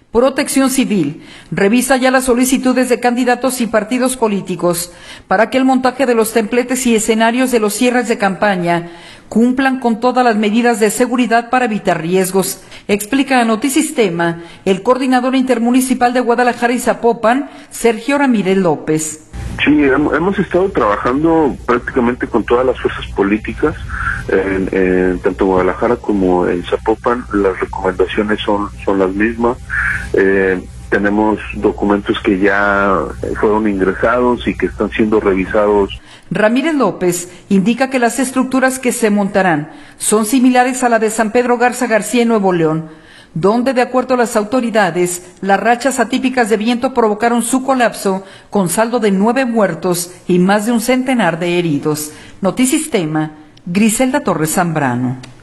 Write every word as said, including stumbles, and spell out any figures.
Protección Civil revisa ya las solicitudes de candidatos y partidos políticos para que el montaje de los templetes y escenarios de los cierres de campaña cumplan con todas las medidas de seguridad para evitar riesgos. Explica a Notisistema el coordinador intermunicipal de Guadalajara y Zapopan, Sergio Ramírez López. Sí, hemos estado trabajando prácticamente con todas las fuerzas políticas, en, en tanto en Guadalajara como en Zapopan. Las recomendaciones son, son las mismas. Eh, tenemos documentos que ya fueron ingresados y que están siendo revisados. Ramírez López indica que las estructuras que se montarán son similares a la de San Pedro Garza García en Nuevo León, donde, de acuerdo a las autoridades, las rachas atípicas de viento provocaron su colapso, con saldo de nueve muertos y más de un centenar de heridos. Notisistema, Griselda Torres Zambrano.